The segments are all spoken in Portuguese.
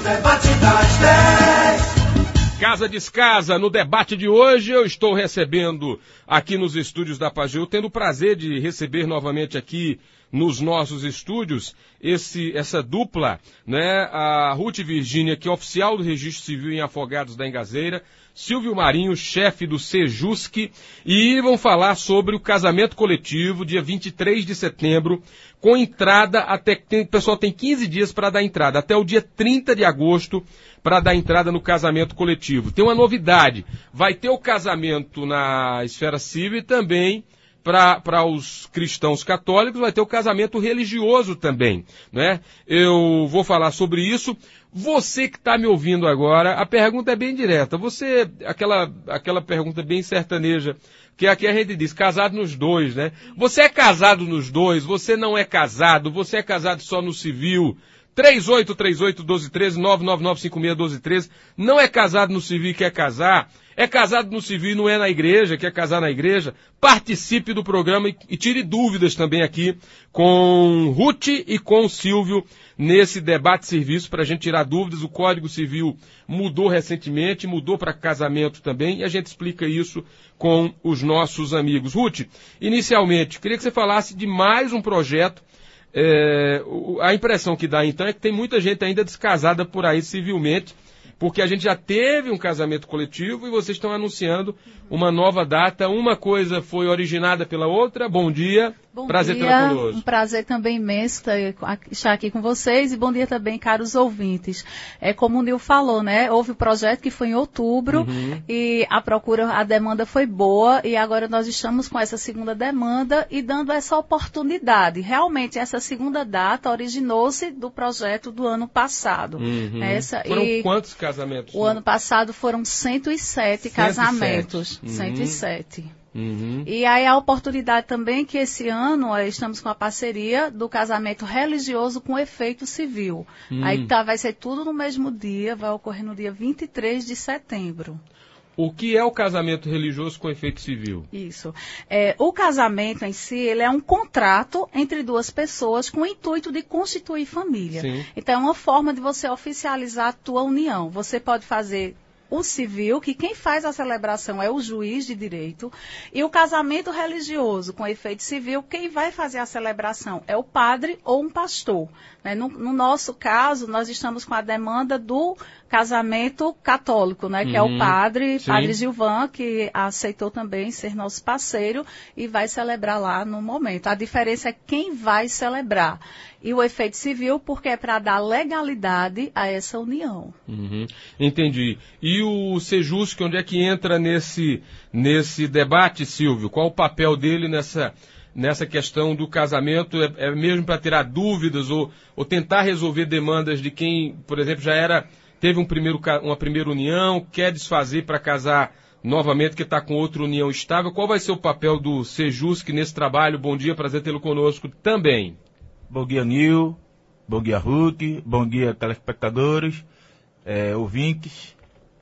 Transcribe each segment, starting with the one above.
debate das 10. Casa Descasa, no debate de hoje eu estou recebendo aqui nos estúdios da Pageu, tendo o prazer de receber novamente aqui nos nossos estúdios essa dupla, né? A Ruth Virgínia, que é oficial do Registro Civil em Afogados da Engazeira, Silvio Marinho, chefe do Sejusc, e vão falar sobre o casamento coletivo, dia 23 de setembro, com entrada o pessoal tem 15 dias para dar entrada, até o dia 30 de agosto, para dar entrada no casamento coletivo. Tem uma novidade, vai ter o casamento na esfera civil e também para os cristãos católicos vai ter o casamento religioso também, né? Eu vou falar sobre isso. Você que está me ouvindo agora, a pergunta é bem direta. Aquela pergunta bem sertaneja, que aqui a gente diz, casado nos dois, né? Você é casado nos dois, você não é casado, você é casado só no civil. 3838-1213, 99956-1213. Não é casado no civil e quer casar. É casado no civil e não é na igreja, quer casar na igreja. Participe do programa e tire dúvidas também aqui com Ruth e com Silvio nesse debate de serviço para a gente tirar dúvidas. O Código Civil mudou recentemente, mudou para casamento também e a gente explica isso com os nossos amigos. Ruth, inicialmente, queria que você falasse de mais um projeto. A impressão que dá, então, é que tem muita gente ainda descasada por aí civilmente, porque a gente já teve um casamento coletivo e vocês estão anunciando uma nova data. Uma coisa foi originada pela outra. Bom dia. Bom prazer dia, tê-la conosco. Um prazer também imenso estar aqui com vocês e bom dia também, caros ouvintes. Como o Nil falou, né? Houve o projeto que foi em outubro e a demanda foi boa e agora nós estamos com essa segunda demanda e dando essa oportunidade. Realmente, essa segunda data originou-se do projeto do ano passado. Foram quantos casamentos? O ano passado foram 107 casamentos. 107. E aí a oportunidade também que esse ano estamos com a parceria do casamento religioso com efeito civil. Aí vai ser tudo no mesmo dia, vai ocorrer no dia 23 de setembro. O que é o casamento religioso com efeito civil? Isso. O casamento em si, ele é um contrato entre duas pessoas com o intuito de constituir família. Sim. Então é uma forma de você oficializar a tua união. Você pode fazer o civil, que quem faz a celebração é o juiz de direito, e o casamento religioso com efeito civil, quem vai fazer a celebração é o padre ou um pastor. Né? No nosso caso, nós estamos com a demanda do casamento católico, né? Que é o padre Gilvan, que aceitou também ser nosso parceiro e vai celebrar lá no momento. A diferença é quem vai celebrar. E o efeito civil, porque é para dar legalidade a essa união. Entendi. E o Sejusc, onde é que entra nesse debate, Silvio? Qual o papel dele nessa questão do casamento? É mesmo para tirar dúvidas ou tentar resolver demandas de quem, por exemplo, teve uma primeira união, quer desfazer para casar novamente, que está com outra união estável? Qual vai ser o papel do Sejusc nesse trabalho? Bom dia, prazer tê-lo conosco também. Bom dia, Nil. Bom dia, Ruth. Bom dia, telespectadores, ouvintes.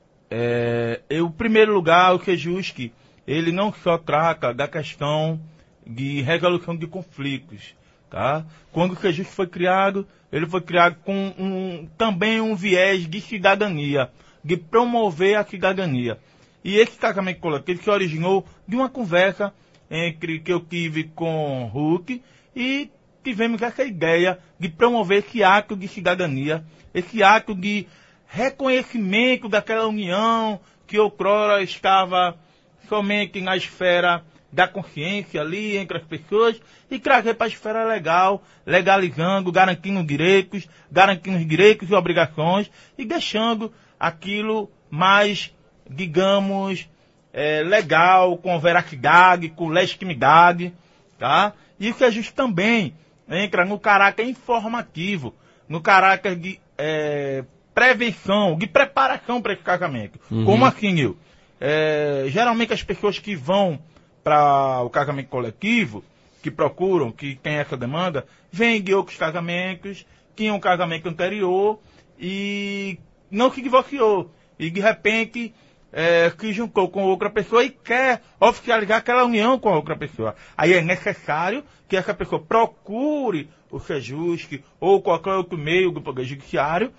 Em primeiro lugar, o Sejusc, ele não só trata da questão de resolução de conflitos, tá? Quando o Sejusc foi criado, ele foi criado com também um viés de cidadania, de promover a cidadania. E esse casamento coletivo se originou de uma conversa que eu tive com Ruth e tivemos essa ideia de promover esse ato de cidadania, esse ato de reconhecimento daquela união que outrora estava somente na esfera da consciência ali entre as pessoas e trazer para a esfera legal, legalizando, garantindo direitos e obrigações e deixando aquilo mais, digamos, legal, com veracidade, com legitimidade, tá? E o que a gente também entra no caráter informativo, no caráter de prevenção, de preparação para esse casamento. Como assim, Nil? Geralmente as pessoas que vão para o casamento coletivo, que procuram, que tem essa demanda, vêm de outros casamentos, tinham um casamento anterior e não se divorciou. E de repente se juntou com outra pessoa e quer oficializar aquela união com a outra pessoa. Aí é necessário que essa pessoa procure o Sejusc ou qualquer outro meio do Poder Judiciário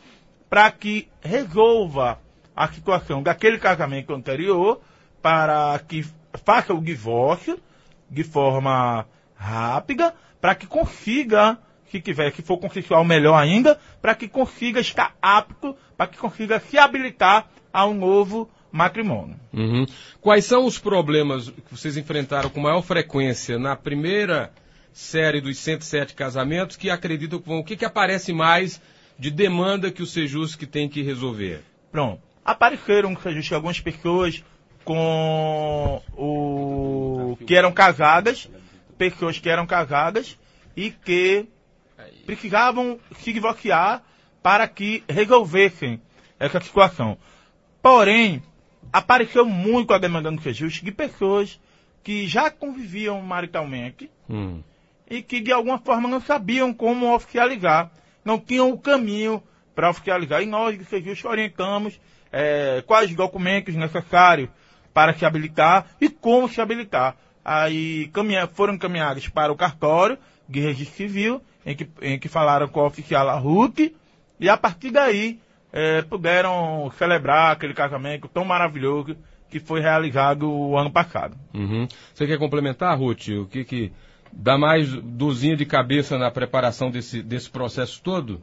para que resolva a situação daquele casamento anterior, para que faça o divórcio de forma rápida, para que consiga, se for consensual, melhor ainda, para que consiga estar apto, para que consiga se habilitar a um novo matrimônio. Uhum. Quais são os problemas que vocês enfrentaram com maior frequência na primeira série dos 107 casamentos que acreditam que vão... O que aparece mais de demanda que o Sejusc tem que resolver? Pronto. Apareceram no Sejusc algumas pessoas que eram casadas, pessoas que eram casadas e que precisavam se divorciar para que resolvessem essa situação. Porém, apareceu muito a demanda no Sejusc de pessoas que já conviviam maritalmente e que de alguma forma não sabiam como oficializar, não tinham o caminho para oficializar. E nós do Sejusc orientamos quais documentos necessários para se habilitar e como se habilitar. Aí foram encaminhados para o cartório de registro civil, em que falaram com a oficial Ruth, e a partir daí puderam celebrar aquele casamento tão maravilhoso que foi realizado o ano passado. Uhum. Você quer complementar, Ruth? O que dá mais dorzinha de cabeça na preparação desse processo todo?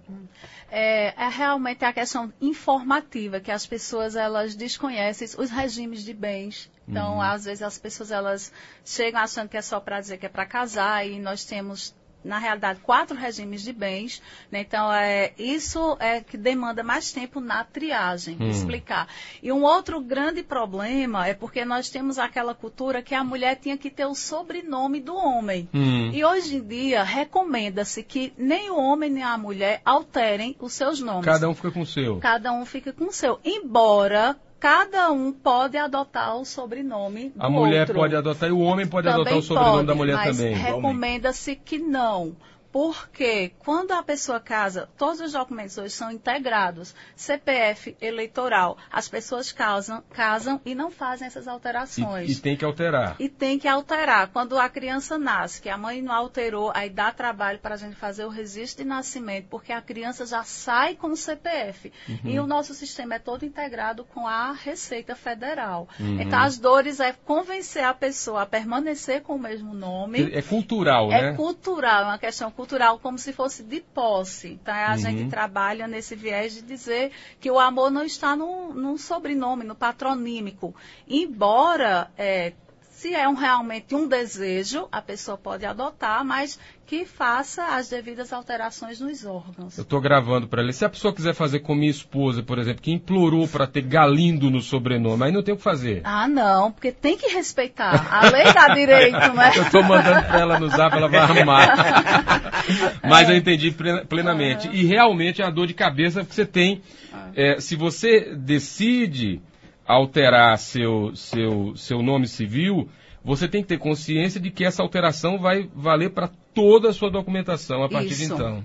Realmente a questão informativa, que as pessoas elas desconhecem os regimes de bens. Então, às vezes as pessoas elas chegam achando que é só para dizer que é para casar, e nós temos, na realidade, 4 regimes de bens, né? Então, isso é que demanda mais tempo na triagem, explicar. E um outro grande problema é porque nós temos aquela cultura que a mulher tinha que ter o sobrenome do homem. E hoje em dia, recomenda-se que nem o homem nem a mulher alterem os seus nomes. Cada um fica com o seu. Cada um fica com o seu. Embora... cada um pode adotar o sobrenome do outro. A mulher pode adotar e o homem pode adotar o sobrenome da mulher também. Mas recomenda-se que não. Porque quando a pessoa casa, todos os documentos hoje são integrados. CPF eleitoral, as pessoas casam e não fazem essas alterações. E tem que alterar. E tem que alterar. Quando a criança nasce, que a mãe não alterou, aí dá trabalho para a gente fazer o registro de nascimento, porque a criança já sai com o CPF. E o nosso sistema é todo integrado com a Receita Federal. Então, as dores é convencer a pessoa a permanecer com o mesmo nome. É cultural, né? É cultural, é uma questão cultural, como se fosse de posse. Então, a gente trabalha nesse viés de dizer que o amor não está no sobrenome, no patronímico. Embora, se realmente um desejo, a pessoa pode adotar, mas que faça as devidas alterações nos órgãos. Eu estou gravando para ele. Se a pessoa quiser fazer com minha esposa, por exemplo, que implorou para ter Galindo no sobrenome, aí não tem o que fazer. Ah, não, porque tem que respeitar. A lei dá direito, né? Eu estou mandando para ela no zap, ela vai arrumar. Mas eu entendi plenamente. E realmente é uma dor de cabeça que você tem. Se você decide alterar seu nome civil, você tem que ter consciência de que essa alteração vai valer para toda a sua documentação a partir de então.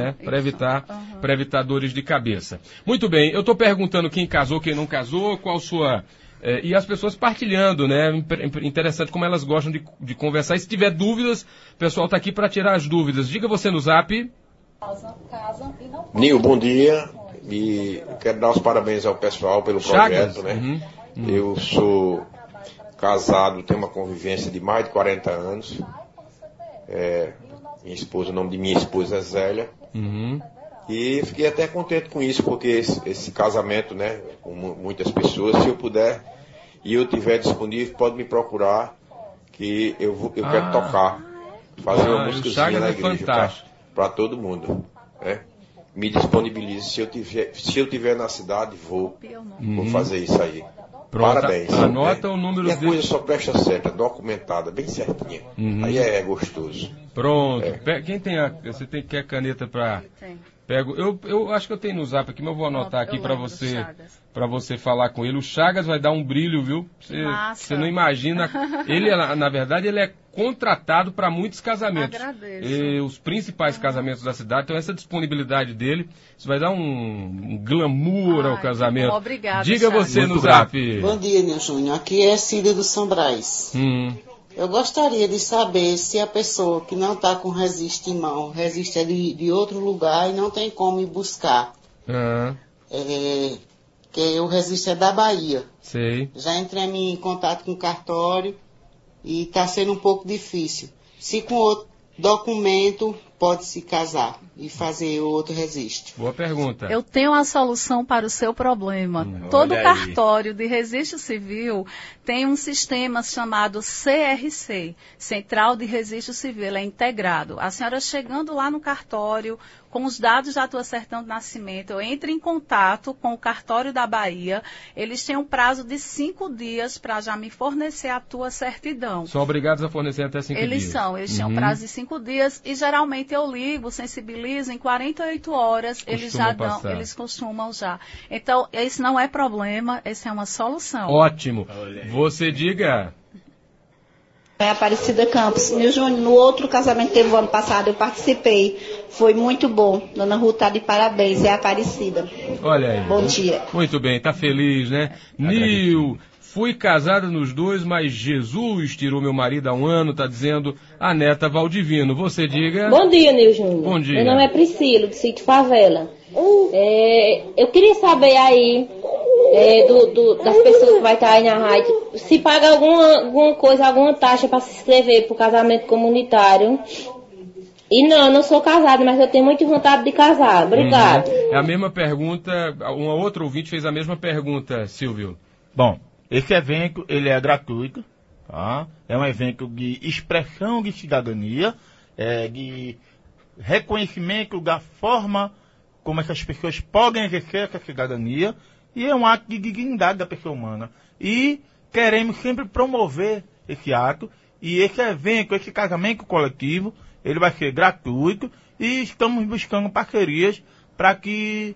Para evitar dores de cabeça. Muito bem, eu estou perguntando quem casou, quem não casou, qual sua... e as pessoas partilhando, né? Interessante como elas gostam de conversar. E se tiver dúvidas, o pessoal está aqui para tirar as dúvidas. Diga você no zap. Nil, bom dia. E quero dar os parabéns ao pessoal pelo Chagas, projeto, né? Eu sou casado, tenho uma convivência de mais de 40 anos. Minha esposa, o nome de minha esposa é Zélia. E fiquei até contente com isso, porque esse casamento, né, com muitas pessoas, se eu puder e eu tiver disponível, pode me procurar, que eu quero tocar, fazer uma músicazinha na igreja para todo mundo, né? Me disponibilize, se eu tiver na cidade, vou fazer isso aí. Pronto, parabéns. Anota o número e a coisa só presta certa, documentada, bem certinha. Aí é gostoso. Pronto. Quem tem você quer caneta para... Pego. Eu acho que eu tenho no zap aqui, mas eu vou anotar aqui para você falar com ele. O Chagas vai dar um brilho, viu? Você não imagina. Ele, na verdade, ele é contratado para muitos casamentos. Agradeço. Os principais casamentos da cidade. Então, essa disponibilidade dele, isso vai dar um glamour ao casamento. Obrigada, Diga Chagas. você no zap. Bom dia, Nil Júnior. Aqui é Cida do São Brás. Eu gostaria de saber se a pessoa que não está com registro em mão, registro é de outro lugar e não tem como ir buscar. que o registro é da Bahia. Sei. Já entrei em contato com o cartório e está sendo um pouco difícil. Se com outro documento pode se casar e fazer outro registro. Boa pergunta. Eu tenho uma solução para o seu problema. Todo cartório de registro civil tem um sistema chamado CRC, Central de Registro Civil, ele é integrado. A senhora chegando lá no cartório, com os dados da tua certidão de nascimento, entre em contato com o cartório da Bahia, eles têm um prazo de 5 dias para já me fornecer a tua certidão. São obrigados a fornecer até 5 dias. Eles têm um prazo de 5 dias e geralmente eu ligo, sensibilizo, em 48 horas eles costumam já. Então, esse não é problema, esse é uma solução. Ótimo. Você diga... É Aparecida Campos. Meu Júnior, no outro casamento que teve o ano passado, eu participei. Foi muito bom. Dona Ruth tá de parabéns, é Aparecida. Olha aí. Bom dia. Muito bem, tá feliz, né? Nil, fui casada nos dois, mas Jesus tirou meu marido há um ano, tá dizendo a neta Valdivino. Você diga... Bom dia, Nil Júnior. Bom dia. Meu nome é Priscila, do Sítio Favela. Eu queria saber aí... das pessoas que vai estar aí na rádio, se paga alguma coisa, alguma taxa para se inscrever para o casamento comunitário. E não sou casada, mas eu tenho muita vontade de casar. Obrigado. É a mesma pergunta, uma outra ouvinte fez a mesma pergunta, Silvio. Bom, esse evento, ele é gratuito, tá? É um evento de expressão de cidadania, de reconhecimento da forma como essas pessoas podem exercer essa cidadania, e é um ato de dignidade da pessoa humana. E queremos sempre promover esse ato, e esse evento, esse casamento coletivo, ele vai ser gratuito, e estamos buscando parcerias para que,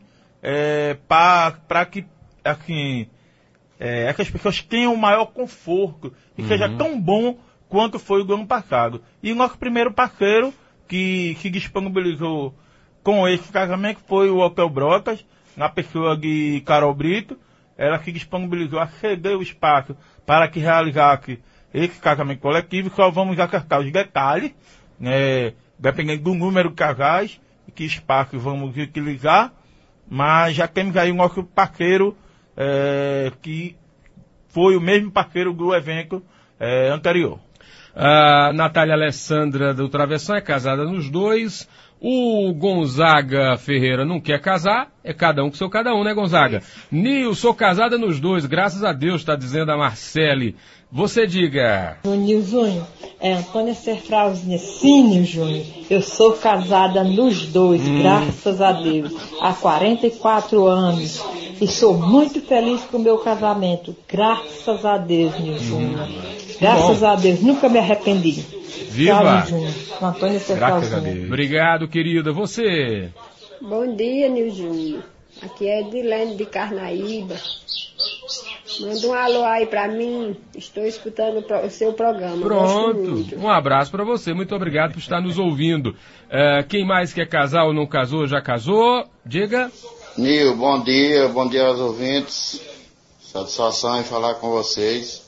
essas pessoas tenham o maior conforto, e seja tão bom quanto foi o do ano passado. E o nosso primeiro parceiro, que se disponibilizou com esse casamento, foi o Hotel Brotas, na pessoa de Carol Brito. Ela se disponibilizou a ceder o espaço para que realizasse esse casamento coletivo. Só vamos acertar os detalhes, dependendo do número de casais e que espaço vamos utilizar, mas já temos aí o nosso parceiro, que foi o mesmo parceiro do evento anterior. A Natália Alessandra do Travessão é casada nos dois. O Gonzaga Ferreira não quer casar, é cada um com seu cada um, né, Gonzaga? Nil, sou casada nos dois, graças a Deus, está dizendo a Marcele. Você diga. Nil Júnior, Antônia Serfrauzine. Sim, Nil Júnior, eu sou casada nos dois, graças a Deus, há 44 anos. E sou muito feliz com o meu casamento, graças a Deus, Nil Júnior. Graças a Deus, nunca me arrependi. Viva! Antônia Serfrauzine. Obrigado, querida. Você? Bom dia, Nil Júnior. Aqui é Edilene de Carnaíba. Manda um alô aí pra mim. Estou escutando o seu programa. Pronto. Um abraço pra você. Muito obrigado por estar nos ouvindo. Quem mais quer casar ou não casou, já casou? Diga. Nil, bom dia aos ouvintes. Satisfação em falar com vocês.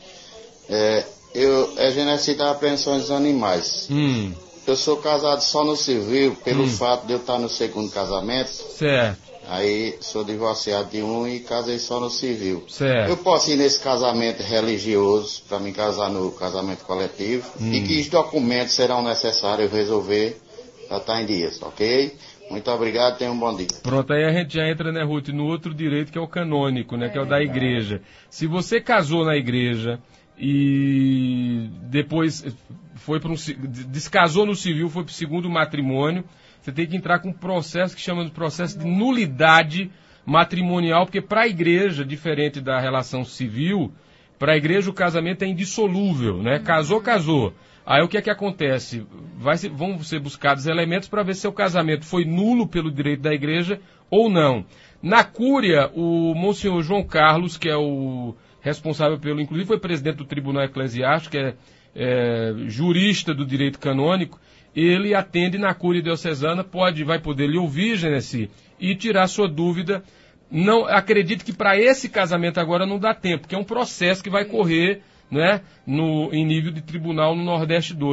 A gente necessita apreensões dos animais. Eu sou casado só no civil, pelo fato de eu estar no segundo casamento. Certo. Aí sou divorciado de um e casei só no civil. Certo. Eu posso ir nesse casamento religioso, para me casar no casamento coletivo, e que os documentos serão necessários resolver para estar em dias, ok? Muito obrigado, tenha um bom dia. Pronto, aí a gente já entra, né, Ruth, no outro direito que é o canônico, né, que é o da igreja. Se você casou na igreja e depois descasou no civil, foi para o segundo matrimônio, você tem que entrar com um processo que chama de processo de nulidade matrimonial, porque para a igreja, diferente da relação civil, para a igreja o casamento é indissolúvel, né? Casou. Aí o que é que acontece? Vão ser buscados elementos para ver se o casamento foi nulo pelo direito da igreja ou não. Na Cúria, o Monsenhor João Carlos, que é o responsável inclusive foi presidente do Tribunal Eclesiástico, que é jurista do direito canônico, ele atende na Cúria Diocesana, vai poder lhe ouvir, Genesi, e tirar sua dúvida. Não acredito que para esse casamento agora não dá tempo, porque é um processo que vai correr, né, em nível de tribunal no Nordeste 2.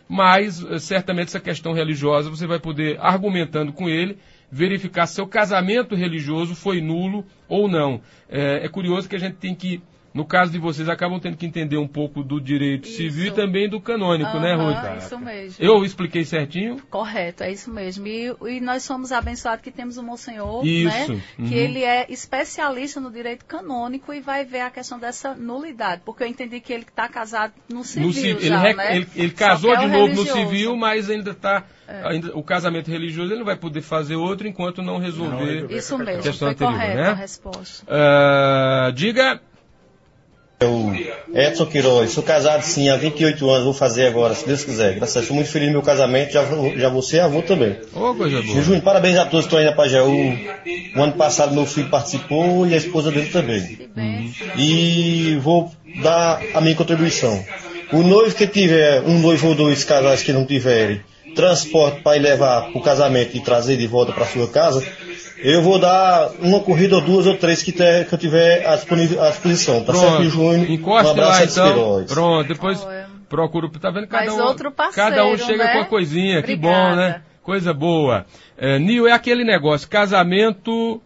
mas certamente essa questão religiosa você vai poder, argumentando com ele, verificar se seu casamento religioso foi nulo ou não. É curioso que a gente tem que, no caso de vocês, acabam tendo que entender um pouco do direito civil e também do canônico, né, Ruth? Isso mesmo. Eu expliquei certinho? Correto, é isso mesmo. E nós somos abençoados que temos um monsenhor, isso. né? Que ele é especialista no direito canônico e vai ver a questão dessa nulidade. Porque eu entendi que ele está casado no civil ele casou de novo no civil, mas ainda está... o casamento religioso ele não vai poder fazer outro enquanto não resolver isso mesmo, a questão foi anterior, correta, né? A resposta. Diga... Eu, Edson Queiroz, sou casado sim há 28 anos, vou fazer agora, se Deus quiser. Graças a Deus, sou muito feliz no meu casamento, já vou ser avô também. Coisa boa. Júnior, parabéns a todos que estão aí na Pajeú. O ano passado meu filho participou e a esposa dele também. E vou dar a minha contribuição. O noivo que tiver, um noivo ou dois casais que não tiverem transporte para ir levar para o casamento e trazer de volta para sua casa, eu vou dar uma corrida ou duas ou três que eu tiver à disposição. Tá certo, Júnior? Encoste um abraço lá, então. Queiroz. Pronto, depois procuro. Tá vendo? Cada um chega, né, com a coisinha. Obrigada. Que bom, né? Coisa boa. Nil, é aquele negócio, casamento...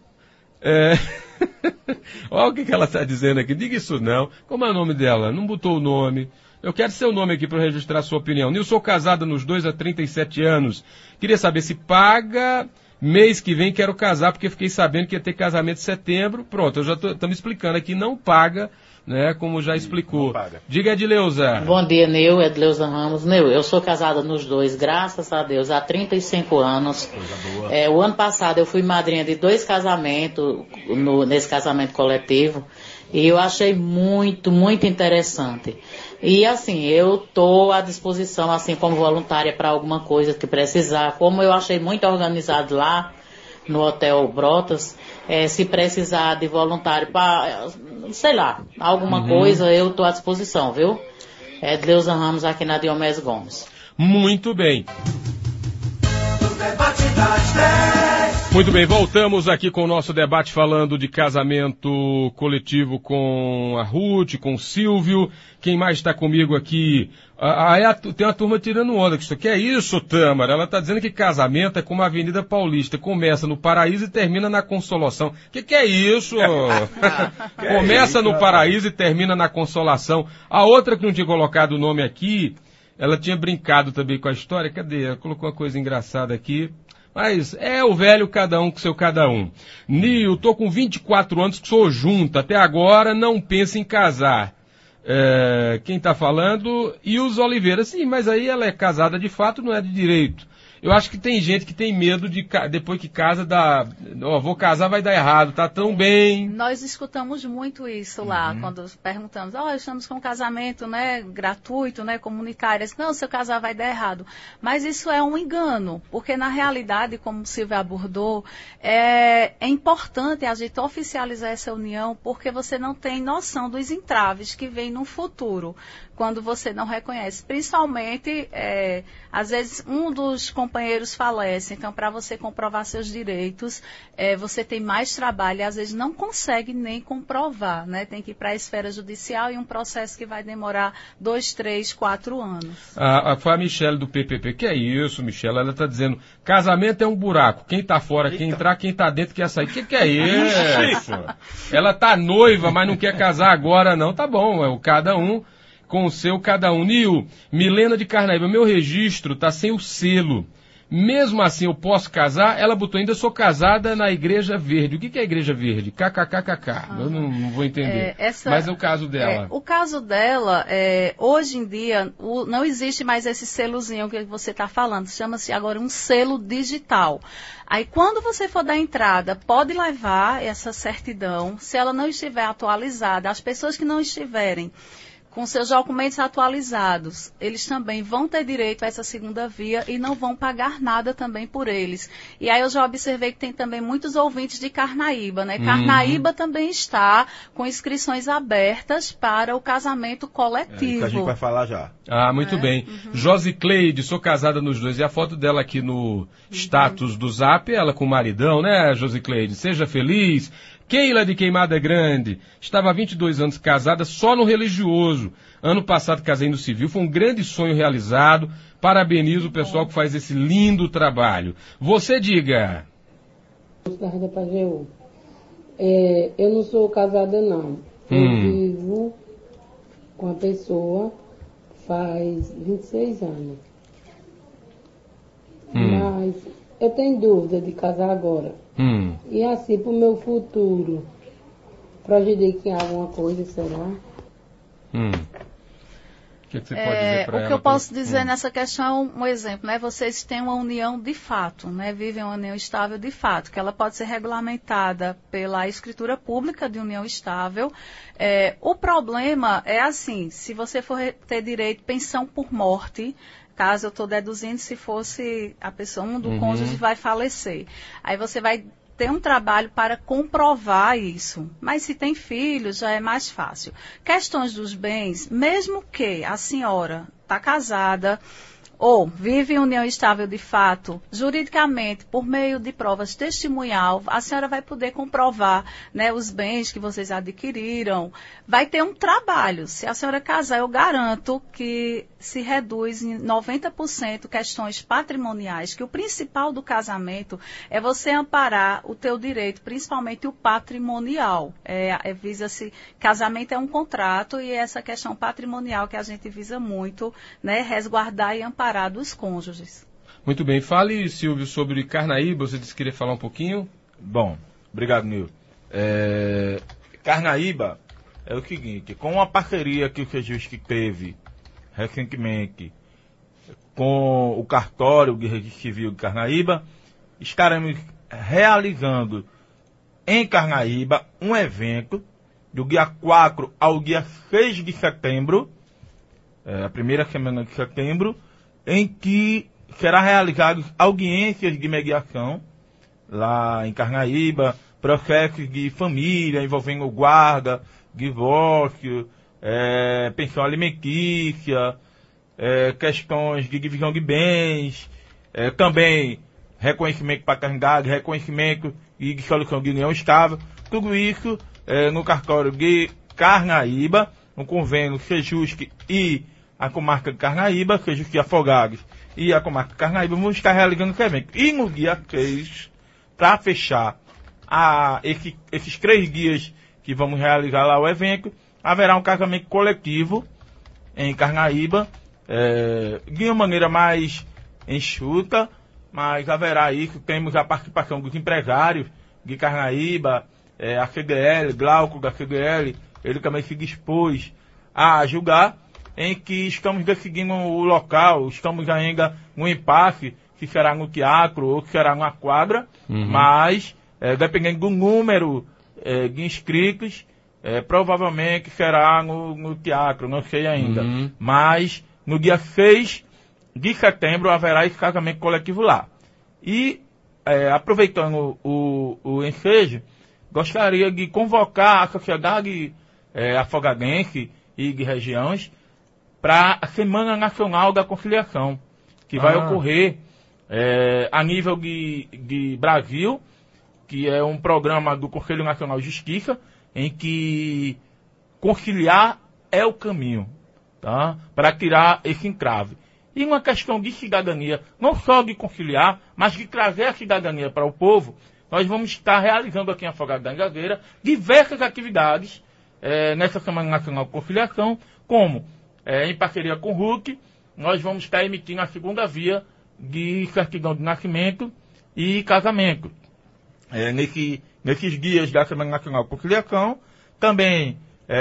Olha o que ela está dizendo aqui. Diga isso não. Como é o nome dela? Não botou o nome. Eu quero seu nome aqui para registrar a sua opinião. Nil, sou casada nos 2 há 37 anos. Queria saber se paga... Mês que vem quero casar, porque fiquei sabendo que ia ter casamento em setembro. Pronto, eu já estou me explicando aqui, não paga, né, como já explicou. Diga, Edileuza. Bom dia, Neu, Edileuza Ramos. Neu, eu sou casada nos 2, graças a Deus, há 35 anos. Coisa boa. O ano passado eu fui madrinha de 2 casamentos, nesse casamento coletivo, e eu achei muito, muito interessante. E assim, eu estou à disposição, assim, como voluntária para alguma coisa que precisar. Como eu achei muito organizado lá no Hotel Brotas, se precisar de voluntário para, sei lá, alguma coisa, eu estou à disposição, viu? Edileuza Ramos aqui na Diomedes Gomes. Muito bem. Muito bem, voltamos aqui com o nosso debate falando de casamento coletivo com a Ruth, com o Silvio. Quem mais está comigo aqui? Tem uma turma tirando onda. Que é isso, Tâmara? Ela está dizendo que casamento é como a Avenida Paulista. Começa no Paraíso e termina na Consolação. Que é isso? Começa no Paraíso e termina na Consolação. A outra que não tinha colocado o nome aqui, ela tinha brincado também com a história. Cadê? Ela colocou uma coisa engraçada aqui. Mas é o velho cada um com seu cada um. Nil, tô com 24 anos, sou junto. Até agora não penso em casar. Quem está falando? Ilza Oliveira. Sim, mas aí ela é casada de fato, não é de direito. Eu acho que tem gente que tem medo de, depois que casa, vou casar, vai dar errado, tá tão bem. Nós escutamos muito isso lá, quando perguntamos, estamos com um casamento, né, gratuito, né, comunitário. Não, seu casar vai dar errado. Mas isso é um engano, porque na realidade, como o Silvio abordou, é importante a gente oficializar essa união, porque você não tem noção dos entraves que vêm no futuro, quando você não reconhece. Principalmente, às vezes, um dos companheiros falece. Então, para você comprovar seus direitos, você tem mais trabalho e, às vezes, não consegue nem comprovar, né? Tem que ir para a esfera judicial e um processo que vai demorar 2, 3, 4 anos. Foi a Michele do PPP. Que é isso, Michele? Ela está dizendo, casamento é um buraco. Quem está fora quer entrar, quem está dentro quer sair. Que é isso? Ela está noiva, mas não quer casar agora, não. Tá bom, é o cada um com o seu cada um. Nil, Milena de Carnaíba, meu registro está sem o selo. Mesmo assim eu posso casar? Ela botou ainda, sou casada na Igreja Verde. O que é a Igreja Verde? KKKKK. Eu não vou entender. Mas é o caso dela. O caso dela, hoje em dia, não existe mais esse selozinho que você está falando. Chama-se agora um selo digital. Aí, quando você for dar entrada, pode levar essa certidão. Se ela não estiver atualizada, as pessoas que não estiverem com seus documentos atualizados, eles também vão ter direito a essa segunda via e não vão pagar nada também por eles. E aí eu já observei que tem também muitos ouvintes de Carnaíba, né? Carnaíba também está com inscrições abertas para o casamento coletivo. Que a gente vai falar já. Muito bem. Josicleide, sou casada nos 2. E a foto dela aqui no status do Zap, ela com o maridão, né, Josicleide? Seja feliz. Keila de Queimada Grande. Estava há 22 anos casada só no religioso. Ano passado casei no civil. Foi um grande sonho realizado. Parabenizo o pessoal que faz esse lindo trabalho. Você diga. Da Pajeú. Eu não sou casada, não. Eu vivo com a pessoa faz 26 anos. Mas eu tenho dúvida de casar agora. E assim, para o meu futuro, prejudicar em alguma coisa, será? O que você pode dizer para ela? O que eu posso dizer nessa questão, um exemplo, né? Vocês têm uma união de fato, né? Vivem uma união estável de fato, que ela pode ser regulamentada pela escritura pública de união estável. O problema é assim, se você for ter direito pensão por morte, caso eu estou deduzindo, se fosse a pessoa, um do cônjuge vai falecer. Aí você vai ter um trabalho para comprovar isso. Mas se tem filhos, já é mais fácil. Questões dos bens, mesmo que a senhora está casada ou vive em união estável de fato, juridicamente, por meio de provas testemunhal, a senhora vai poder comprovar, né, os bens que vocês adquiriram. Vai ter um trabalho. Se a senhora casar, eu garanto que se reduz em 90% questões patrimoniais, que o principal do casamento é você amparar o teu direito, principalmente o patrimonial. Visa-se, casamento é um contrato e é essa questão patrimonial que a gente visa muito, né, resguardar e amparar dos cônjuges. Muito bem. Fale, Silvio, sobre Carnaíba. Você disse que queria falar um pouquinho? Bom, obrigado, Nil. Carnaíba é o seguinte, com a parceria que o Sejusc teve recentemente com o cartório de registro civil de Carnaíba, estaremos realizando em Carnaíba um evento do dia 4 ao dia 6 de setembro, a primeira semana de setembro, em que será realizado audiências de mediação lá em Carnaíba, processos de família envolvendo guarda, divórcio, pensão alimentícia, questões de divisão de bens, também reconhecimento de paternidade, reconhecimento e dissolução de união estável, tudo isso no cartório de Carnaíba, no convênio Sejusc e a comarca de Carnaíba, Sejusc e Afogados e a comarca de Carnaíba, vamos estar realizando esse evento. E no dia 3, para fechar esses 3 dias que vamos realizar lá o evento, haverá um casamento coletivo em Carnaíba, de uma maneira mais enxuta, mas haverá isso. Temos a participação dos empresários de Carnaíba, a CDL, Glauco da CDL, ele também se dispôs a julgar, em que estamos decidindo o local, estamos ainda no impasse, se será no teatro ou se será numa quadra, mas dependendo do número de inscritos, provavelmente será no teatro, não sei ainda. Mas no dia 6 de setembro haverá esse casamento coletivo lá. E, aproveitando o ensejo, gostaria de convocar a sociedade afogadense e de regiões para a Semana Nacional da Conciliação, que vai ocorrer a nível de Brasil, que é um programa do Conselho Nacional de Justiça, em que conciliar é o caminho, tá? Para tirar esse entrave. E uma questão de cidadania, não só de conciliar, mas de trazer a cidadania para o povo, nós vamos estar realizando aqui em Afogados da Engazeira diversas atividades nessa Semana Nacional de Conciliação, como em parceria com o RUC, nós vamos estar emitindo a segunda via de certidão de nascimento e casamento. Nesses dias da Semana Nacional de Conciliação, também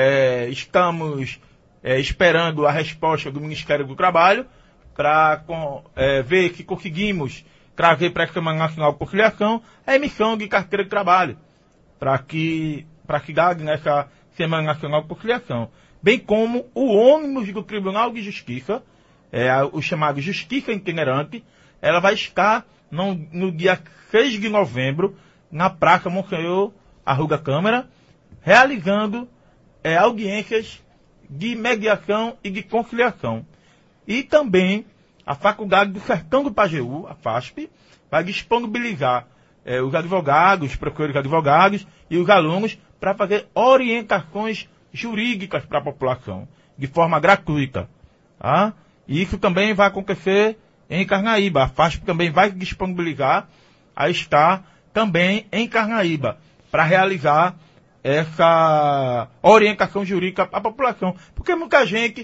estamos esperando a resposta do Ministério do Trabalho para ver se conseguimos trazer para a Semana Nacional de Conciliação a emissão de carteira de trabalho para que nessa Semana Nacional de Conciliação, bem como o ônibus do Tribunal de Justiça, o chamado Justiça Itinerante, ela vai estar no dia 6 de novembro, na Praça Monsenhor Arruda Câmara, realizando audiências de mediação e de conciliação. E também a Faculdade do Sertão do Pajeú, a FASP, vai disponibilizar os advogados, os procuradores de advogados e os alunos para fazer orientações jurídicas para a população, de forma gratuita. Tá? E isso também vai acontecer em Carnaíba. A FASP também vai disponibilizar a estar também em Carnaíba para realizar essa orientação jurídica à população. Porque muita gente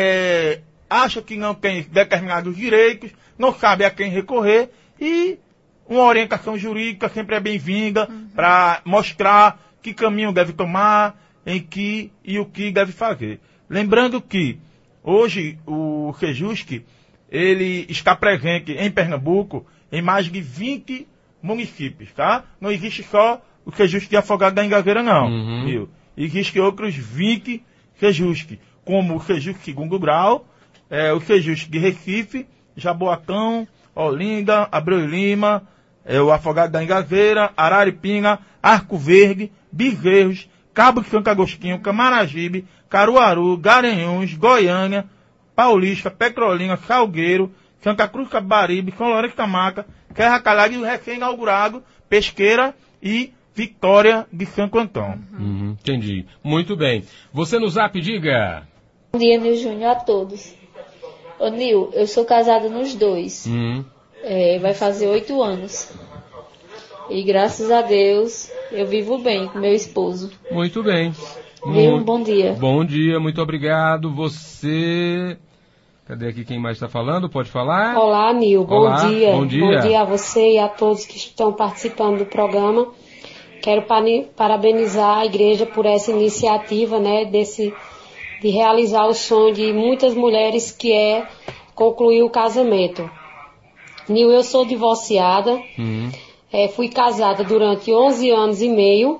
acha que não tem determinados direitos, não sabe a quem recorrer, e uma orientação jurídica sempre é bem-vinda para mostrar que caminho deve tomar, e o que deve fazer. Lembrando que hoje o Sejusc, ele está presente em Pernambuco em mais de 20 municípios, tá? Não existe só o Sejusc de Afogados da Engazeira, não. Viu? Existem outros 20 Sejusc, como o Sejusc Segundo Grau, o Sejusc de Recife, Jaboatão, Olinda, Abreu e Lima, o Afogado da Engazeira, Araripina, Arco Verde, Bezerros, Cabo de Santo Agostinho, Camaragibe, Caruaru, Garanhuns, Goiânia, Paulista, Petrolina, Salgueiro, Santa Cruz Cabaribe, São Lourenço da Mata, Serra Calhada e o recém-inaugurado Pesqueira e Vitória de Santo Antão. Entendi. Muito bem. Você no Zap, diga. Bom dia, Nil Júnior, a todos. Ô, Nil, eu sou casada nos dois. Vai fazer 8 anos. E graças a Deus, eu vivo bem com meu esposo. Muito bem. Viu? Bom dia. Bom dia, muito obrigado. Você... Cadê aqui quem mais está falando? Pode falar? Olá, Nil. Bom dia. Bom dia. Bom dia a você e a todos que estão participando do programa. Quero parabenizar a igreja por essa iniciativa, né, de realizar o sonho de muitas mulheres, que é concluir o casamento. Nil, eu sou divorciada. Fui casada durante 11 anos e meio.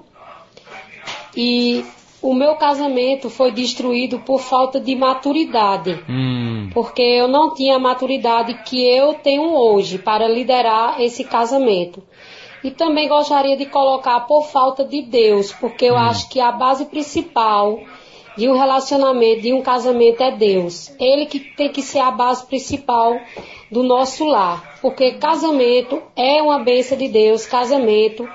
E o meu casamento foi destruído por falta de maturidade. Porque eu não tinha a maturidade que eu tenho hoje para liderar esse casamento. E também gostaria de colocar por falta de Deus, porque eu acho que a base principal de um relacionamento, de um casamento, é Deus. Ele que tem que ser a base principal do nosso lar. Porque casamento é uma bênção de Deus, casamento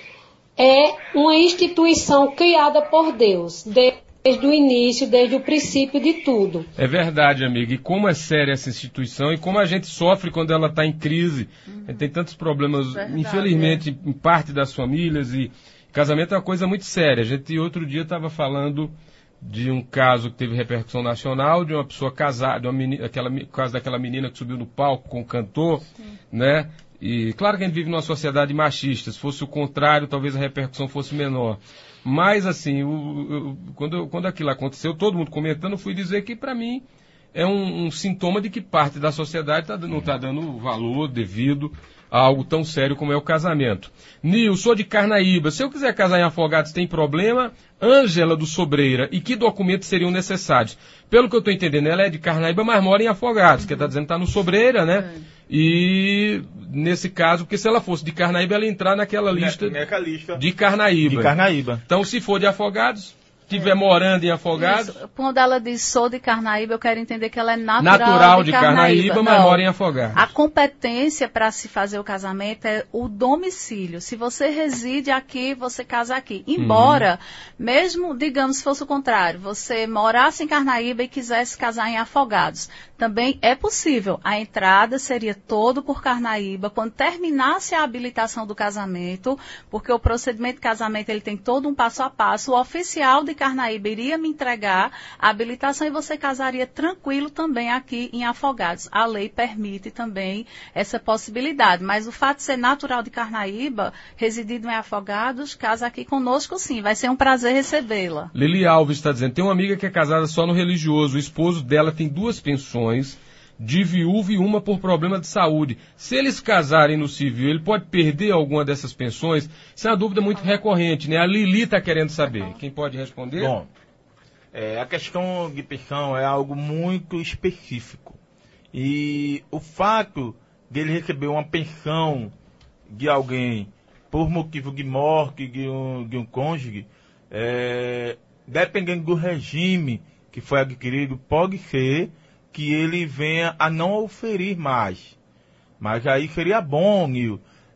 é uma instituição criada por Deus, desde o início, desde o princípio de tudo. É verdade, amiga. E como é séria essa instituição e como a gente sofre quando ela está em crise. Tem tantos problemas, infelizmente, em parte das famílias, e casamento é uma coisa muito séria. A gente outro dia estava falando de um caso que teve repercussão nacional, de uma pessoa casada, de uma menina, caso daquela menina que subiu no palco com o cantor, né? E claro que a gente vive numa sociedade machista. Se fosse o contrário, talvez a repercussão fosse menor. Mas, assim, quando aquilo aconteceu, todo mundo comentando, eu fui dizer que, para mim, é um sintoma de que parte da sociedade não está dando valor devido a algo tão sério como é o casamento. Nil, sou de Carnaíba. Se eu quiser casar em Afogados, tem problema? Ângela do Sobreira. E que documentos seriam necessários? Pelo que eu estou entendendo, ela é de Carnaíba, mas mora em Afogados, que está dizendo que está no Sobreira, né? E nesse caso, porque se ela fosse de Carnaíba, ela ia entrar naquela lista de Carnaíba. Então, se for de Afogados, estiver morando em Afogados... Isso. Quando ela diz sou de Carnaíba, eu quero entender que ela é natural de Carnaíba, mas mora em Afogados. A competência para se fazer o casamento é o domicílio. Se você reside aqui, você casa aqui. Embora, mesmo, digamos, se fosse o contrário, você morasse em Carnaíba e quisesse casar em Afogados, também é possível. A entrada seria todo por Carnaíba. Quando terminasse a habilitação do casamento, porque o procedimento de casamento ele tem todo um passo a passo, o oficial de Carnaíba iria me entregar a habilitação e você casaria tranquilo também aqui em Afogados. A lei permite também essa possibilidade, mas o fato de ser natural de Carnaíba, residido em Afogados, casa aqui conosco sim, vai ser um prazer recebê-la. Lili Alves está dizendo, tem uma amiga que é casada só no religioso, o esposo dela tem 2 pensões, de viúva e uma por problema de saúde. Se eles casarem no civil, ele pode perder alguma dessas pensões? Isso é uma dúvida muito recorrente, né? A Lili está querendo saber. Quem pode responder? Bom, a questão de pensão é algo muito específico. E o fato de ele receber uma pensão de alguém por motivo de morte de um cônjuge, dependendo do regime que foi adquirido, pode ser que ele venha a não oferir mais. Mas aí seria bom, Nil,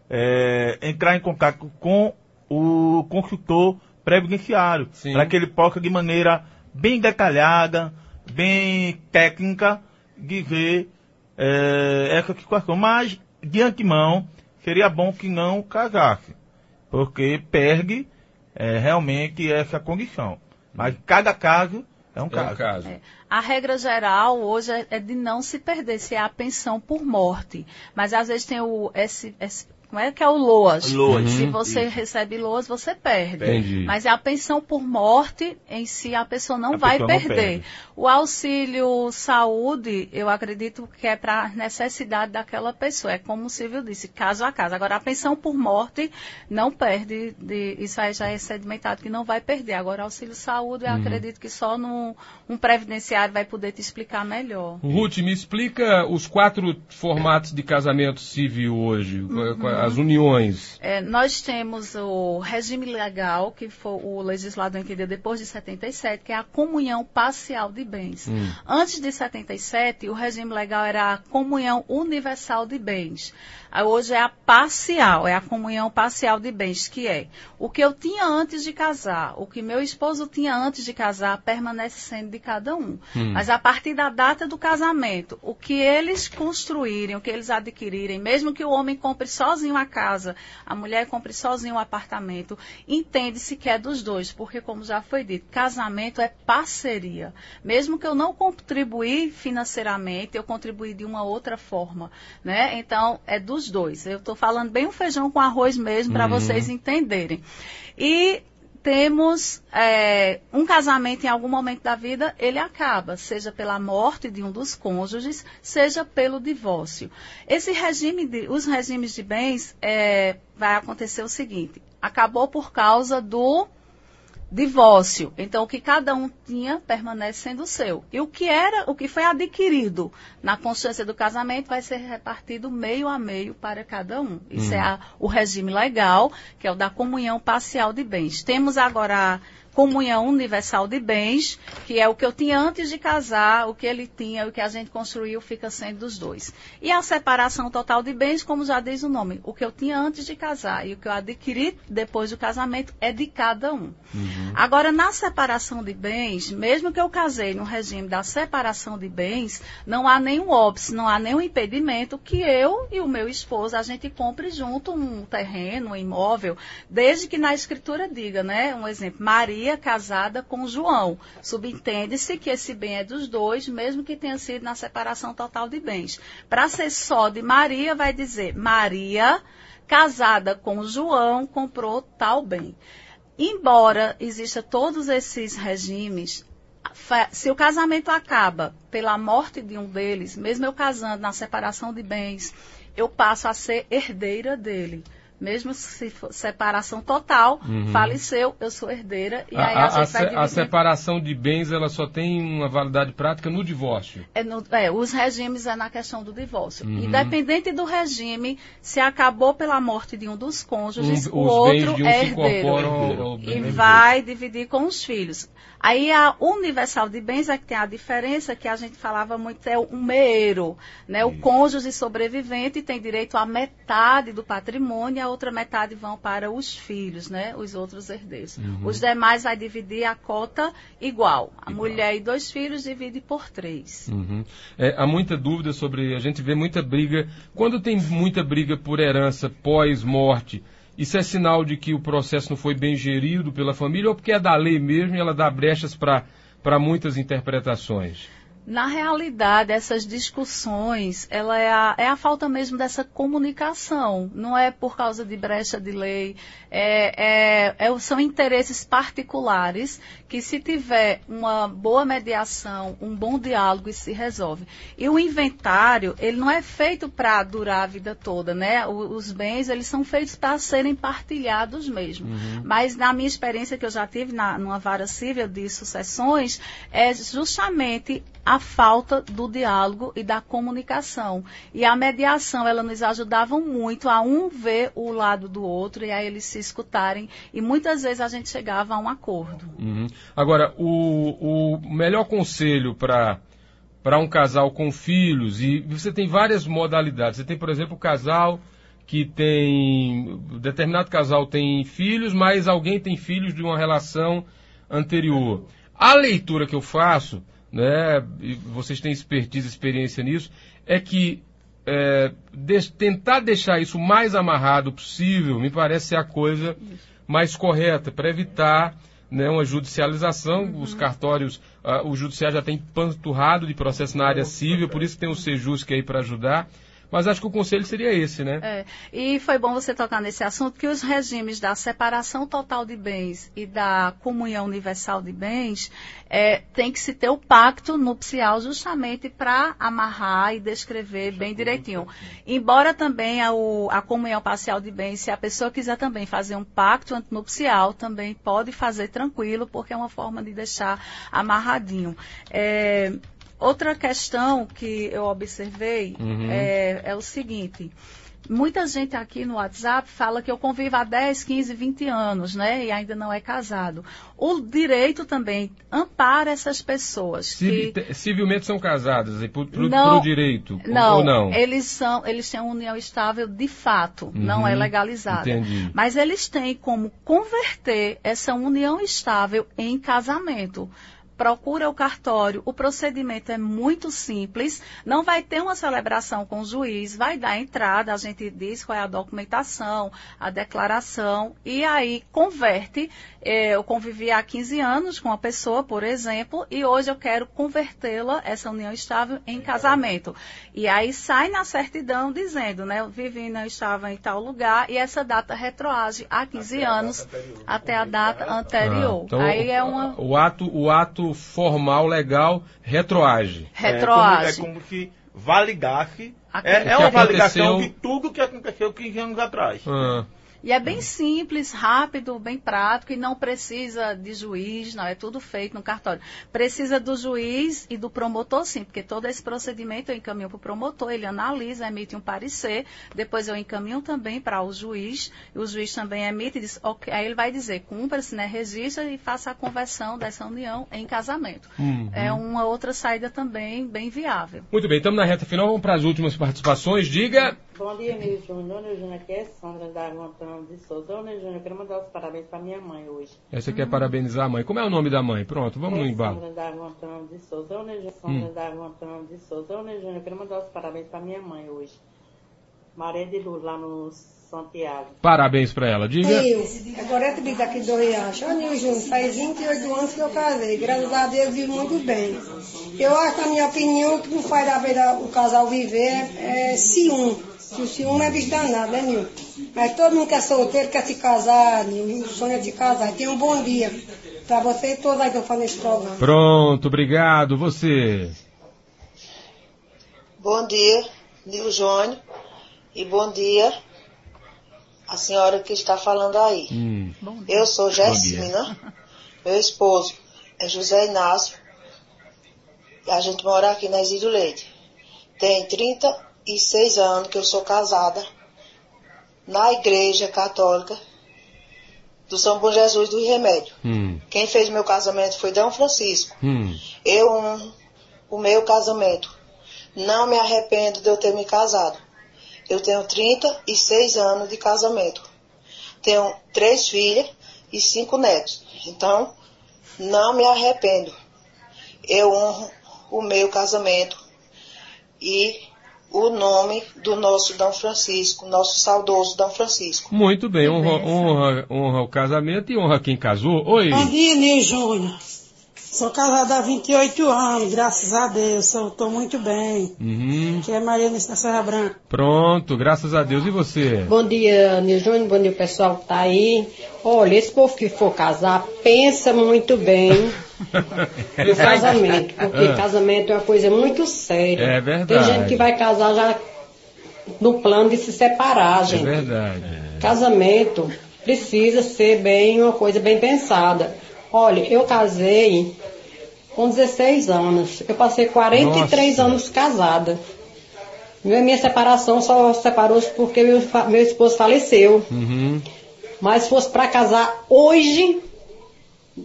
entrar em contato com o consultor previdenciário, para que ele possa, de maneira bem detalhada, bem técnica, dizer essa situação. Mas, de antemão, seria bom que não casasse, porque perde realmente essa condição. Mas cada caso é um caso. A regra geral hoje é de não se perder, se é a pensão por morte. Mas às vezes tem como é que é o LOAS? Se você recebe LOAS, você perde. Entendi. Mas a pensão por morte, em si, a pessoa não vai perder. O auxílio saúde, eu acredito que é para a necessidade daquela pessoa. É como o Silvio disse, caso a caso. Agora, a pensão por morte não perde. Isso aí já é sedimentado que não vai perder. Agora, auxílio saúde, eu acredito que só um previdenciário vai poder te explicar melhor. Ruth, me explica os 4 formatos de casamento civil hoje. As uniões. Nós temos o regime legal, que foi o legislador entendeu depois de 77, que é a comunhão parcial de bens. Antes de 77, o regime legal era a comunhão universal de bens. Hoje é a parcial, é a comunhão parcial de bens, que é o que eu tinha antes de casar, o que meu esposo tinha antes de casar, permanece sendo de cada um. Mas a partir da data do casamento, o que eles construírem, o que eles adquirirem, mesmo que o homem compre sozinho a casa, a mulher compre sozinho o apartamento, entende-se que é dos dois, porque como já foi dito, casamento é parceria. Mesmo que eu não contribuir financeiramente, eu contribuir de uma outra forma, né? Então, é dos dois. Eu estou falando bem o feijão com arroz mesmo, para vocês entenderem. E temos um casamento em algum momento da vida, ele acaba, seja pela morte de um dos cônjuges, seja pelo divórcio. Os regimes de bens, vai acontecer o seguinte, acabou por causa do divórcio. Então, o que cada um tinha permanece sendo seu. E o que foi adquirido na constância do casamento vai ser repartido meio a meio para cada um. Isso é o regime legal, que é o da comunhão parcial de bens. Temos agora a comunhão universal de bens, que é o que eu tinha antes de casar, o que ele tinha, o que a gente construiu fica sendo dos dois. E a separação total de bens, como já diz o nome, o que eu tinha antes de casar e o que eu adquiri depois do casamento é de cada um. Agora, na separação de bens, mesmo que eu casei no regime da separação de bens, não há nenhum óbice, não há nenhum impedimento que eu e o meu esposo, a gente compre junto um terreno, um imóvel, desde que na escritura diga, né, um exemplo, Maria casada com João. Subentende-se que esse bem é dos dois, mesmo que tenha sido na separação total de bens. Para ser só de Maria, vai dizer, Maria, casada com João, comprou tal bem. Embora exista todos esses regimes, se o casamento acaba pela morte de um deles, mesmo eu casando na separação de bens, eu passo a ser herdeira dele. Mesmo se for separação total, faleceu, eu sou herdeira. E aí a separação de bens, ela só tem uma validade prática no divórcio? Os regimes é na questão do divórcio. Independente do regime, se acabou pela morte de um dos cônjuges, o outro é herdeiro. E vai dividir com os filhos. Aí a universal de bens é que tem a diferença que a gente falava muito, é o meiro, né? O cônjuge sobrevivente tem direito a metade do patrimônio, a outra metade vão para os filhos, né? Os outros herdeiros. Os demais vai dividir a cota igual. A mulher e 2 filhos divide por 3. Há muita dúvida sobre, a gente vê muita briga, quando tem muita briga por herança pós-morte, isso é sinal de que o processo não foi bem gerido pela família ou porque é da lei mesmo e ela dá brechas para muitas interpretações? Na realidade, essas discussões, ela é a falta mesmo dessa comunicação. Não é por causa de brecha de lei, são interesses particulares que, se tiver uma boa mediação, um bom diálogo, isso se resolve. E o inventário, ele não é feito para durar a vida toda, né? Os bens, eles são feitos para serem partilhados mesmo. Mas na minha experiência que eu já tive numa vara civil de sucessões, é justamente a falta do diálogo e da comunicação. E a mediação, ela nos ajudava muito a ver o lado do outro e a eles se escutarem. E muitas vezes a gente chegava a um acordo. Agora, o melhor conselho para um casal com filhos, e você tem várias modalidades. Você tem, por exemplo, o casal que tem... Determinado casal tem filhos, mas alguém tem filhos de uma relação anterior. A leitura que eu faço, né, e vocês têm expertise, experiência nisso, é que tentar deixar isso mais amarrado possível me parece ser a coisa mais correta, para evitar, né, uma judicialização. Os cartórios, o judiciário já tem panturrado de processo na área civil, por isso tem o Sejusc aí para ajudar. Mas acho que o conselho seria esse, né? E foi bom você tocar nesse assunto, que os regimes da separação total de bens e da comunhão universal de bens, tem que se ter o pacto nupcial justamente para amarrar e descrever bem direitinho. Embora também a comunhão parcial de bens, se a pessoa quiser também fazer um pacto antinupcial, também pode fazer tranquilo, porque é uma forma de deixar amarradinho. Outra questão que eu observei é o seguinte: muita gente aqui no WhatsApp fala que eu convivo há 10, 15, 20 anos, né? E ainda não é casado. O direito também ampara essas pessoas. Civilmente são casadas, pro direito? Não, ou não? Eles têm uma união estável de fato, não é legalizada. Entendi. Mas eles têm como converter essa união estável em casamento. Procura o cartório, o procedimento é muito simples, não vai ter uma celebração com o juiz, vai dar entrada, a gente diz qual é a documentação, a declaração, e aí converte. Eu convivi há 15 anos com uma pessoa, por exemplo, e hoje eu quero convertê-la, essa união estável, em casamento. E aí sai na certidão dizendo, né, eu vivi e não estava em tal lugar, e essa data retroage há 15 anos até a data anterior. Então, aí o ato formal, legal, retroage. Retroage. É como que validasse. É uma validação de tudo que aconteceu 15 anos atrás. E é bem simples, rápido, bem prático, e não precisa de juiz, não, é tudo feito no cartório. Precisa do juiz e do promotor, sim, porque todo esse procedimento eu encaminho para o promotor, ele analisa, emite um parecer, depois eu encaminho também para o juiz, e o juiz também emite e diz, ok, aí ele vai dizer, cumpra-se, né, registra e faça a conversão dessa união em casamento. É uma outra saída também bem viável. Muito bem, estamos na reta final, vamos para as últimas participações, diga... Bom dia, Nil Júnior. Nil Júnior, aqui é Sandra da Antônio de Souza. Nil Júnior, eu quero mandar os parabéns para minha mãe hoje. Você quer parabenizar a mãe. Como é o nome da mãe? Pronto, vamos no embalo. Sandra da Antônio de Souza. Sandra da Antônio de Souza. Nil Júnior, eu quero mandar os parabéns para minha mãe hoje. Maria de Luz, lá no Santiago. Parabéns para ela, diga. Agora eu te digo aqui do Riacho. Ô, Nil Júnior, faz 28 anos que eu casei. Graças a Deus, vivo muito bem. Eu acho, na minha opinião, que não faz a ver o casal viver é ciúme. Que o ciúme é bicho danado, né, Nil? Mas todo mundo que é solteiro quer se casar, Nil. O sonho é se casar. Tenha um bom dia para você e todos aí que eu falo nesse programa. Pronto, obrigado. Você. Bom dia, Nil Júnior. E bom dia a senhora que está falando aí. Eu sou Gessina. Meu esposo é José Inácio. E a gente mora aqui na Isidro Leite. Tem 36 anos que eu sou casada na Igreja Católica do São Bom Jesus do Remédio. Quem fez meu casamento foi D. Francisco. Eu honro o meu casamento. Não me arrependo de eu ter me casado. Eu tenho 36 anos de casamento. Tenho 3 filhas e 5 netos. Então, não me arrependo. Eu honro o meu casamento e o nome do nosso D. Francisco, nosso saudoso D. Francisco. Muito bem, honra o casamento e honra quem casou. Oi. Bom dia, Nil Júnior. Sou casada há 28 anos, graças a Deus, estou muito bem. Que é Maria da Serra Branca. Pronto, graças a Deus. E você? Bom dia, Nil Júnior, bom dia, pessoal que tá aí. Olha, esse povo que for casar, pensa muito bem no casamento, porque casamento é uma coisa muito séria. É verdade. Tem gente que vai casar já no plano de se separar, gente. É verdade. Casamento precisa ser bem, uma coisa bem pensada. Olha, eu casei com 16 anos. Eu passei 43 anos casada. Minha separação só separou-se porque meu esposo faleceu. Mas se fosse para casar hoje,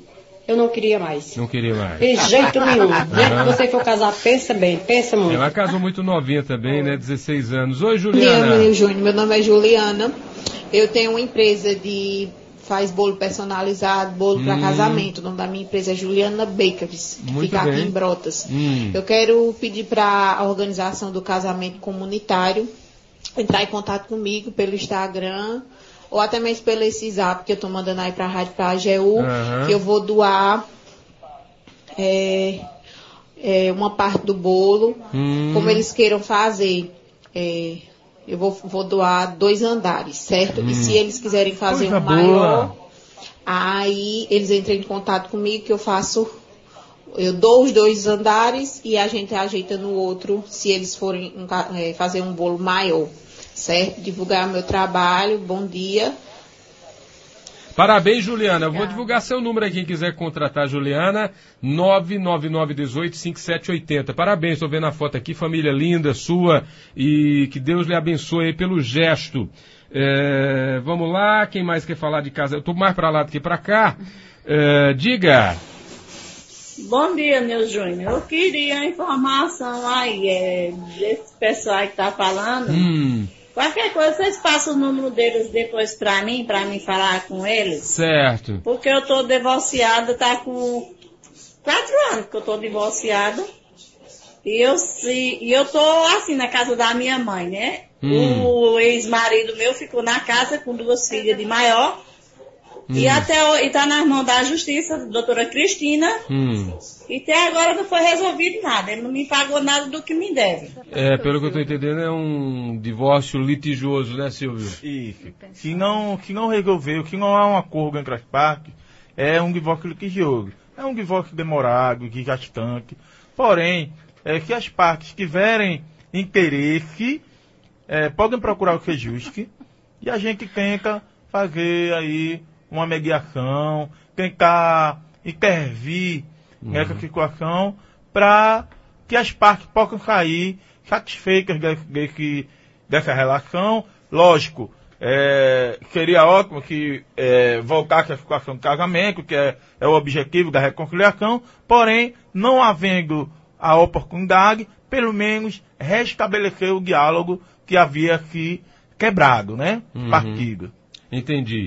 eu não queria mais. Não queria mais. De jeito nenhum. Se você for casar, pensa bem, pensa muito. Ela casou muito novinha também, né? 16 anos. Oi, Juliana. Nil Júnior, meu nome é Juliana. Eu tenho uma empresa de faz bolo personalizado, bolo para casamento. O nome da minha empresa é Juliana Bakeries, que fica aqui em Brotas. Eu quero pedir para a organização do casamento comunitário entrar em contato comigo pelo Instagram ou até mesmo pelo esse zap que eu estou mandando aí para a Rádio Pajeú, que eu vou doar uma parte do bolo, como eles queiram fazer. Eu vou doar 2 andares, certo? E se eles quiserem fazer um maior, aí eles entram em contato comigo que eu dou os 2 andares e a gente ajeita no outro se eles forem fazer um bolo maior, certo? Divulgar meu trabalho, bom dia. Parabéns, Juliana. Eu vou divulgar seu número aí, quem quiser contratar a Juliana, 999185780. Parabéns, estou vendo a foto aqui, família linda sua, e que Deus lhe abençoe aí pelo gesto. Vamos lá, quem mais quer falar de casa? Eu estou mais para lá do que para cá. Diga. Bom dia, Nil Júnior. Eu queria a informação aí desse pessoal que está falando. Qualquer coisa, vocês passam o número deles depois pra mim falar com eles. Certo. Porque eu tô divorciada, tá com 4 anos que eu tô divorciada. E eu tô assim na casa da minha mãe, né? O ex-marido meu ficou na casa com 2 filhas de maior. E tá nas mãos da justiça, doutora Cristina. E até agora não foi resolvido nada. Ele não me pagou nada do que me deve. Pelo que eu estou entendendo, é um divórcio litigioso, né, Silvio? Isso. Que não resolveu, que não há um acordo entre as partes, é um divórcio litigioso. É um divórcio demorado, desgastante. Porém, que as partes tiverem interesse, podem procurar o Sejusk e a gente tenta fazer aí uma mediação, tentar intervir nessa situação para que as partes possam sair satisfeitas dessa relação. Lógico, seria ótimo que voltasse a situação do casamento, que é o objetivo da reconciliação, porém, não havendo a oportunidade, pelo menos restabelecer o diálogo que havia aqui quebrado, né? Partido. Entendi.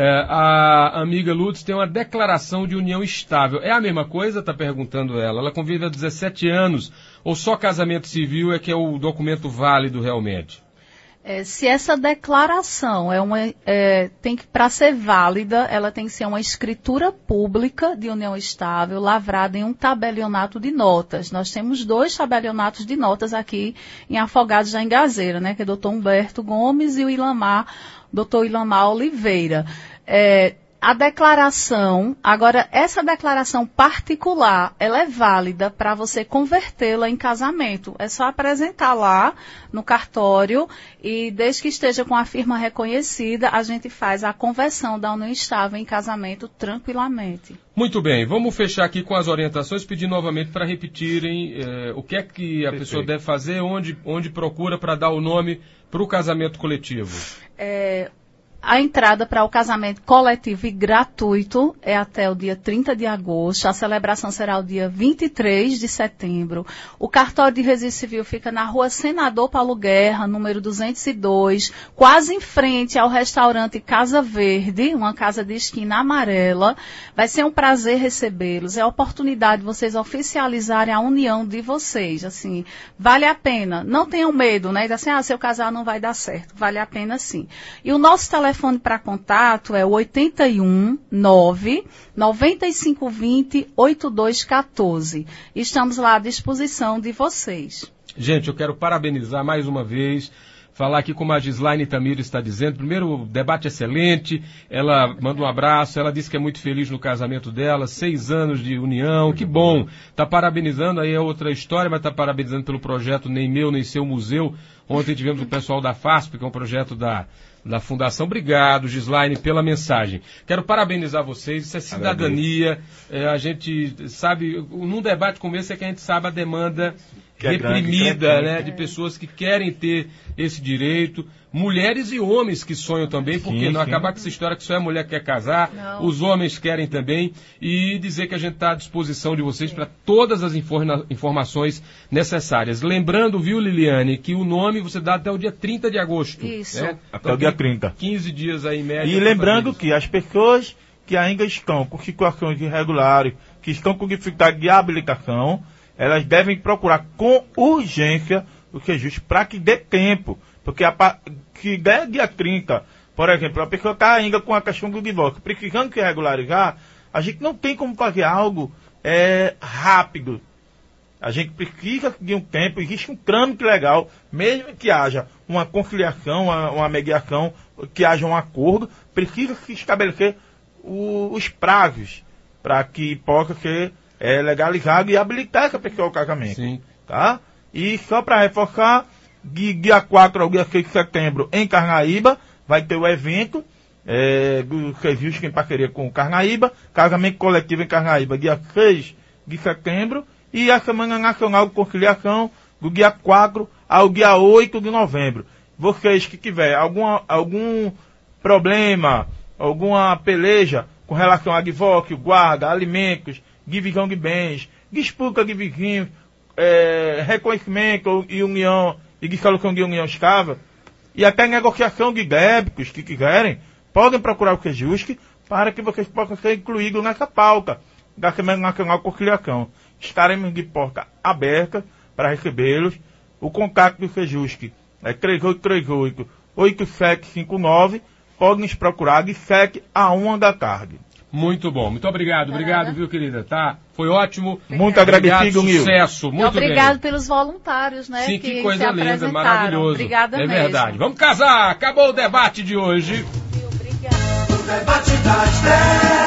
A amiga Lutz tem uma declaração de união estável. É a mesma coisa? Está perguntando ela. Ela convive há 17 anos ou só casamento civil é que é o documento válido realmente? Se essa declaração para ser válida, ela tem que ser uma escritura pública de união estável, lavrada em um tabelionato de notas. Nós temos 2 tabelionatos de notas aqui em Afogados da Engazeira, né? Que é o doutor Humberto Gomes e o doutor Ilamar Oliveira. A declaração, agora, essa declaração particular, ela é válida para você convertê-la em casamento. É só apresentar lá no cartório e, desde que esteja com a firma reconhecida, a gente faz a conversão da união estável em casamento tranquilamente. Muito bem, vamos fechar aqui com as orientações, pedir novamente para repetirem o que é que a pessoa deve fazer, onde procura para dar o nome para o casamento coletivo. A entrada para o casamento coletivo e gratuito é até o dia 30 de agosto. A celebração será o dia 23 de setembro. O cartório de registro civil fica na rua Senador Paulo Guerra, número 202, quase em frente ao restaurante Casa Verde, uma casa de esquina amarela. Vai ser um prazer recebê-los. É a oportunidade de vocês oficializarem a união de vocês. Assim, vale a pena. Não tenham medo, né? Assim, seu casal não vai dar certo. Vale a pena sim. E o nosso telefone para contato é o 819-9520-8214. Estamos lá à disposição de vocês. Gente, eu quero parabenizar mais uma vez, falar aqui como a Gislaine Tamiro está dizendo. Primeiro, o debate excelente, ela manda um abraço, ela disse que é muito feliz no casamento dela, 6 anos de união, que bom. Está parabenizando, aí é outra história, mas está parabenizando pelo projeto Nem Meu, Nem Seu Museu. Ontem tivemos o pessoal da FASP, que é um projeto da Fundação. Obrigado, Gislaine, pela mensagem. Quero parabenizar vocês, isso é cidadania. A gente sabe, num debate como esse é que a gente sabe a demanda reprimida, né, de pessoas que querem ter esse direito. mulheres e homens que sonham também, porque não acabar com essa história que só é mulher que quer casar, os homens querem também, e dizer que a gente está à disposição de vocês para todas as informações necessárias. Lembrando, viu, Liliane, que o nome você dá até o dia 30 de agosto. Isso. Né? Até o dia 30. 15 dias aí, em média. E lembrando que as pessoas que ainda estão com situações irregulares, que estão com dificuldade de habilitação, elas devem procurar com urgência o CEJUSC para que dê tempo. Porque que der dia 30, por exemplo, a pessoa está ainda com a questão do divórcio, precisando se regularizar, a gente não tem como fazer algo rápido. A gente precisa de um tempo, existe um trâmite legal, mesmo que haja uma conciliação, uma mediação, que haja um acordo, precisa se estabelecer os prazos para que possa ser legalizado e habilitar essa pessoa ao casamento. Sim. Tá? E só para reforçar, de dia 4 ao dia 6 de setembro, em Carnaíba, vai ter o evento do CEJUSC em parceria com o Carnaíba, casamento coletivo em Carnaíba, dia 6 de setembro, e a Semana Nacional de Conciliação, do dia 4 ao dia 8 de novembro. Vocês que tiverem algum problema, alguma peleja com relação a divórcio, guarda, alimentos, divisão de bens, disputa de vizinhos, reconhecimento e união e dissolução de união estável, e até negociação de débitos que quiserem, podem procurar o CEJUSC para que vocês possam ser incluídos nessa pauta da Semana Nacional de Conciliação. Estaremos de porta aberta para recebê-los. O contato do CEJUSC é 3838-8759. Podem nos procurar de 7 a 1 da tarde. Muito bom, muito obrigado. Obrigado, viu, querida? Tá? Foi ótimo. Muito agradecido, Nil. Sucesso, muito bem. Obrigado pelos voluntários, né? Sim, que coisa linda, maravilhoso. Obrigada mesmo. É verdade. Vamos casar. Acabou o debate de hoje. O debate das 10.